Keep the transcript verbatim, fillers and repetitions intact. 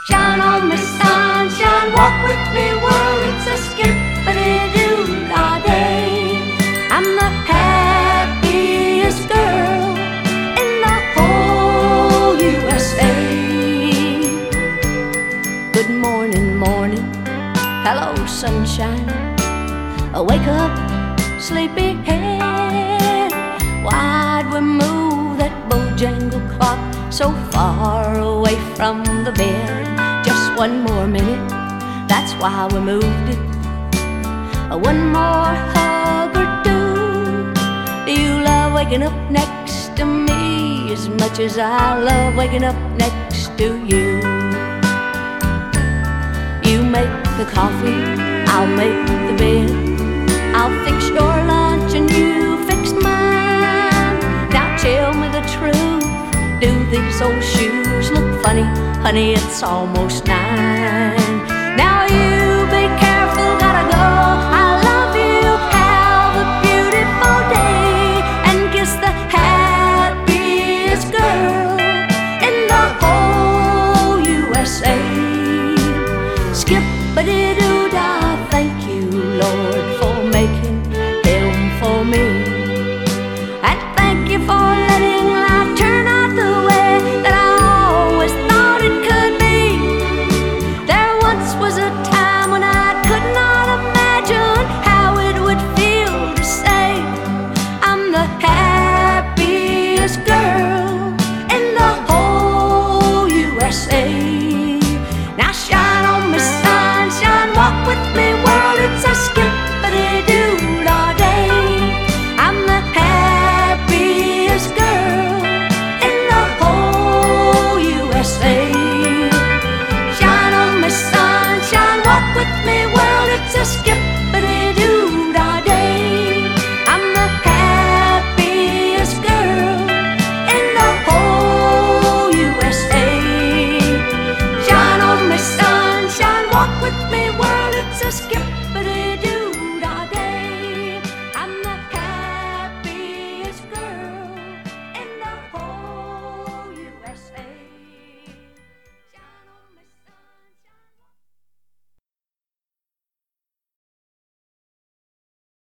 Shine on me, sunshine, walk with me, world. It's a skippity-doo-dah day. I'm the happiest girl in the whole U S A. Good morning, morning, hello, sunshine. Wake up, sleepyhead. Why'd we move that Bojangle clock so far away from the bed? Just one more minute, that's why we moved it. One more hug or two. Do you love waking up next to me as much as I love waking up next to you? You make the coffee, I'll make the bed. I'll fix your lunch and you fix mine. Now tell me the truth, do these old shoes look funny? Honey, it's almost nine. Now you be careful, gotta go. I love you, have a beautiful day, and kiss the happiest girl in the whole U S A. Skip-a-dee-doo-dah, thank you, Lord, for making him for me. And thank you for letting life turn out the way that I always thought it could be. There once was a time when I could not imagine how it would feel to say I'm the happiest girl in the whole U S A. Now shine on me, sunshine, walk with me, world. It's a skippity-doo-dah day. I'm the happiest girl in the whole U S A. Shine on me, sunshine, walk with me, world. It's a skippity-doo-dah day. I'm the happiest girl in the whole U S A. Shine on me, sunshine, walk with me, world. It's a skippity